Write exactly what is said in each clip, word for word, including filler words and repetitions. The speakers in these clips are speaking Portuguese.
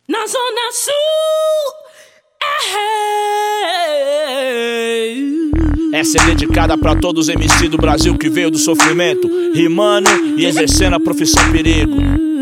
Na Zona Sul, é. Essa é dedicada pra todos os M C do Brasil que veio do sofrimento, rimando e exercendo a profissão perigo.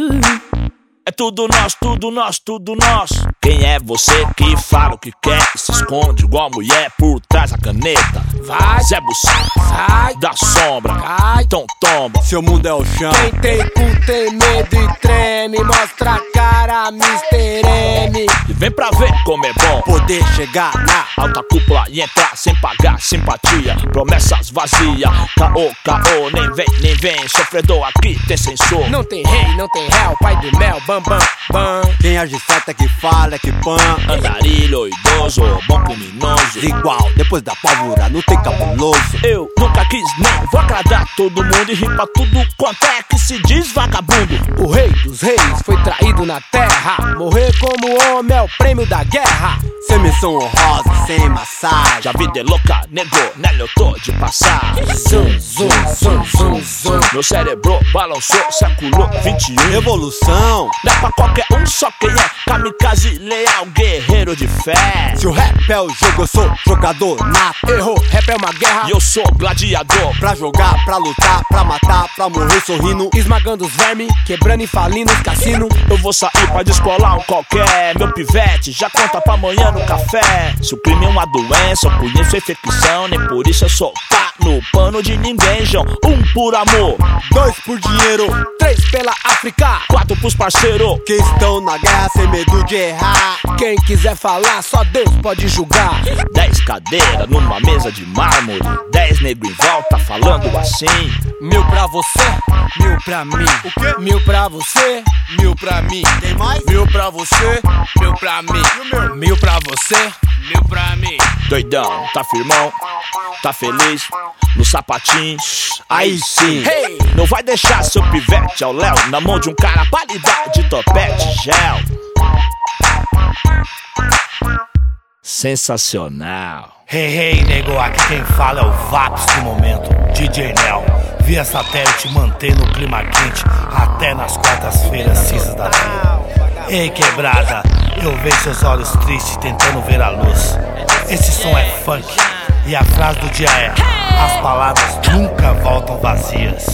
É tudo nós, tudo nós, tudo nós. Quem é você que fala o que quer e se esconde igual mulher por trás da caneta? Vai, Zé Buceta, sai, da sombra, cai, então tomba. Seu mundo é o chão. Quem tem cu tem medo e treme. Mostra a cara, mister M. E vem pra ver como é bom Poder chegar na alta cúpula e entrar sem pagar simpatia. Promessas vazias, caô, caô, nem vem, nem vem. Sofredor aqui tem censor. Não tem rei, não tem réu, pai do mel, bam, bam, bam. Quem age certo é que fala, é que pan. Andarilho, idoso, bom criminoso. Igual, depois da pólvora, não tem cabuloso. Eu nunca quis nem vou agradar todo mundo e rir pra tudo quanto é que se diz vagabundo. O rei dos reis foi traído na terra. Morrer como homem é o prêmio da guerra. Sem missão honrosa, sem massagem. Já vida é louca, negou, nela eu tô de passar. Zum, zum, zum, zum, zum. Meu cérebro balançou, século vinte e um. Revolução. Não é pra qualquer um, só quem é kamikaze, leal, guerreiro de fé. Se o rap é o jogo, eu sou jogador nato. Errou, rap é uma guerra. E eu sou gladiador. Pra jogar, pra lutar, pra matar, pra morrer sorrindo. Esmagando os vermes, quebrando e falindo os cassinos. Eu vou sair pra descolar um qualquer. Meu pivete já conta pra amanhã no café. Se o crime é uma doença, eu conheço a infecção. Nem por isso eu sou pá no pano de ninguém, João. Um por amor, Dois por dinheiro, Três pela África, quatro pros parceiros. que estão na guerra sem medo de errar. quem quiser falar, só Deus pode julgar. Dez cadeiras numa mesa de mármore. Dez negros em volta falando assim. Mil pra você, mil pra mim. O quê? Mil pra você, mil pra mim. Tem mais? Mil pra você, mil pra mim. Mil pra você, mil pra mim. Doidão, tá firmão, tá feliz, no sapatinho, aí sim. Hey! Não vai deixar seu pivete ao léu na mão de um cara pra lhe dar de topete gel. Sensacional. Hey, hey, nego, aqui quem fala é o Vaps do momento, D J Nel. Via satélite manter no clima quente até nas quartas-feiras cinzas da vida. Ei, quebrada, eu vejo seus olhos tristes tentando ver a luz. Esse som é funk e a frase do dia é: as palavras nunca voltam vazias.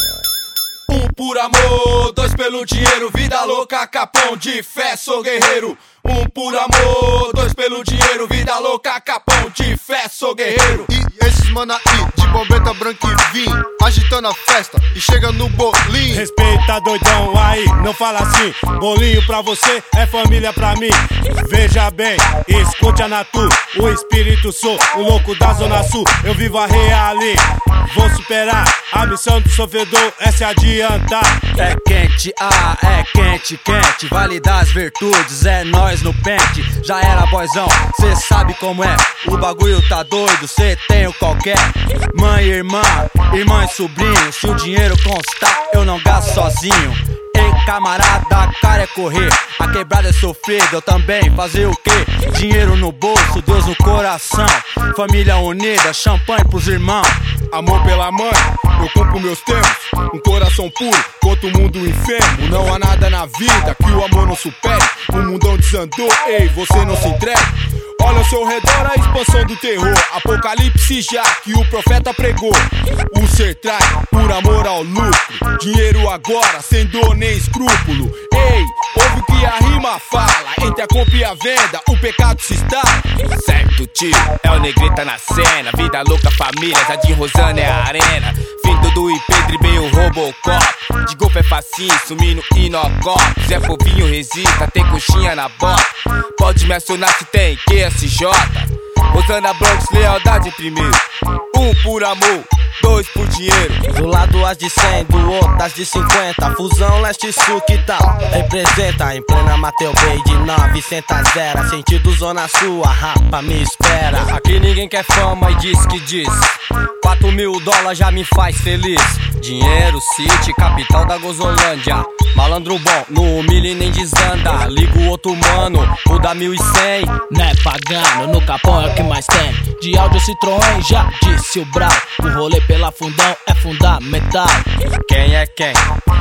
Um por amor, dois pelo dinheiro, vida louca, capão de fé, sou guerreiro. Um por amor, dois pelo dinheiro, vida louca, capão de fé, sou guerreiro. E esses mana aí, de bombeta branca e vinho, agitando a festa e chega no bolinho. Respeita, doidão, aí, não fala assim. Bolinho pra você é família pra mim. Veja bem, escute a Natu, o espírito sou, o louco da Zona Sul. Eu vivo a reali, vou superar. A missão do sofredor é se adiantar. É quente, ah, é quente, quente. Vale das virtudes, é nós no pente. Já era boyzão, cê sabe como é. O bagulho tá doido, cê tem o qualquer. Mãe e irmã, irmã e sobrinho. Se o dinheiro constar, eu não gasto sozinho. Ei, camarada, a cara é correr. A quebrada é sofrida, eu também fazer o quê? Dinheiro no bolso, Deus no coração. Família unida, champanhe pros irmãos. Amor pela mãe, eu cumpro meus termos. Um coração puro, contra o mundo enfermo. Não há nada na vida que o amor não supere. O mundão desandou, ei, você não se entregue. Olha ao seu redor a expansão do terror. Apocalipse já que o profeta pregou. O ser trai por amor ao lucro. Dinheiro agora, sem dor nem escrúpulo. Ei, ouve o que a rima fala. Entre a compra e a venda, o pecado se instala. Certo, tio, é o Negrita na cena. Vida louca, família, Jardim Rosana é a arena. Fim Dudu e Pedro e bem o Robocop. De golpe é facinho, sumindo inocop. Zé Povinho resista, tem coxinha na bota. Pode me acionar se tem Q S J. Rosana Bronx, lealdade primeiro. Um por amor, dois por dinheiro. Do lado as de cem, do outro as de cinquenta. Fusão leste-sul, que tal? Representa em plena Mateu Bay de novecentos zero. Sentido Zona Sul, a rapa me espera. Aqui ninguém quer fama e diz que diz. Quatro mil dólares já me faz feliz. Dinheiro, City, capital da Gozolândia. Malandro bom, no humilha e nem desanda. Liga o outro mano, o da mil e cem. Né pagano, no capão é o que mais tem. De áudio Citroën, já disse o Brau. O rolê pela fundão é fundamental. Quem é quem?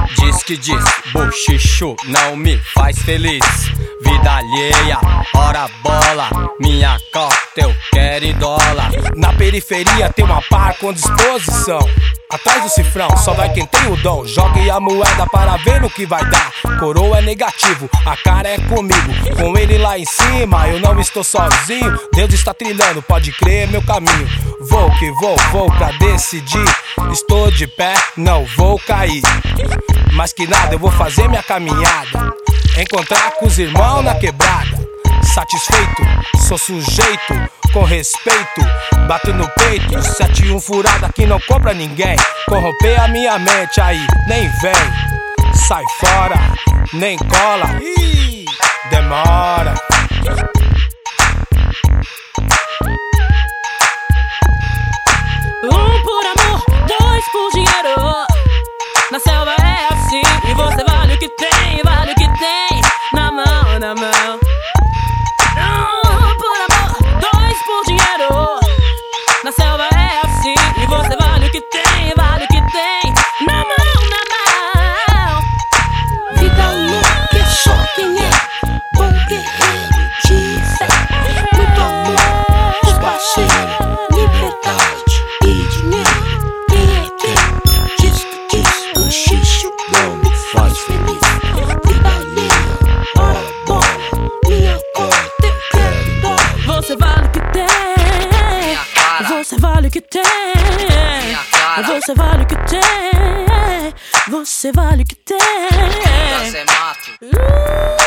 Diz que diz, bochicho não me faz feliz. Vida alheia, ora bola, minha cota eu quero em dólar. Na periferia tem uma par com disposição. Atrás do cifrão só vai quem tem o dom. Jogue a moeda para ver no que vai dar. Coroa é negativo, a cara é comigo. Com ele lá em cima eu não estou sozinho. Deus está trilhando, pode crer, meu caminho. Vou que vou, vou pra decidir. Estou de pé, não vou cair. Mas que nada, eu vou fazer minha caminhada. Encontrar com os irmãos na quebrada. Satisfeito, sou sujeito, com respeito, bato no peito. Sete um furada que não compra ninguém. Corromper a minha mente, aí nem vem. Sai fora, nem cola, ih, demora. Um por amor, dois por dinheiro. Na selva é assim, e você vale o que tem, vale o que tem. Na mão, na mão. Um por amor, dois por dinheiro. Na selva é assim, e você vale o que tem, vale o que tem. Na mão, na mão. Vida louca é só quem é bom guerreiro de fé. Muito amor, os parceiros, liberdade e dinheiro. Quem é quem? Diz que diz, bochicho não me faz feliz. Vida alheia, ora bola, minha cota eu quero em dólar. Você vale o que tem. Você vale o que tem. Você vale o que tem. Você vale o que tem. Você mato.